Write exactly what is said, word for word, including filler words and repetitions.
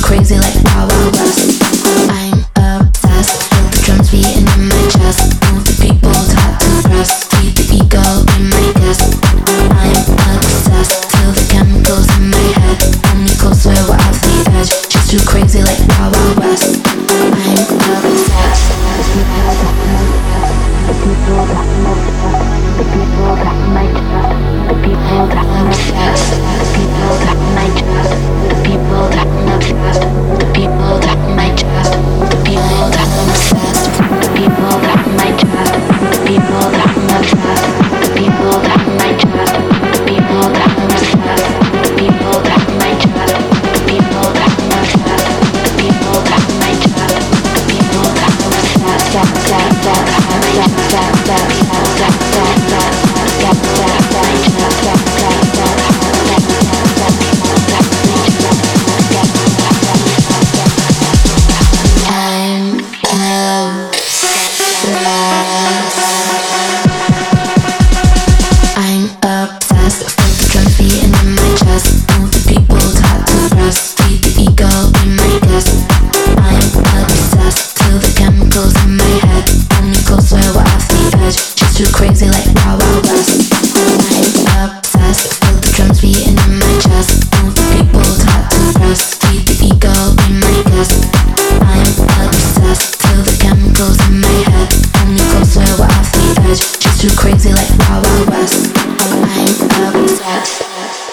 crazy like Wild Wild West. I'm obsessed, feel the drums beating in my chest. Move the people top to rest, feed the ego in my guest. I'm obsessed, feel the chemicals in my head. Pull me closer, we're off the edge. She's too crazy like Wild Wild West. I'm obsessed. The people that the people that my chest. The people that I'm obsessed. The people that my chest. The people that I'm obsessed. The people that my chest. The people that I'm obsessed. The people that my chest. The people that I'm obsessed. The people that my chest. The people that I'm obsessed. The people that my chest. The people that I'm obsessed. The people that my chest. The people that I'm obsessed. That that that that that that that that that too crazy like Wild Wild West. I'm obsessed, feel the drums beating in my chest. Move the people top to rest, feed the ego in my guest. I'm obsessed, feel the chemicals in my head. Pull me closer, we're off the edge. She's too crazy like Wild Wild West. I'm obsessed.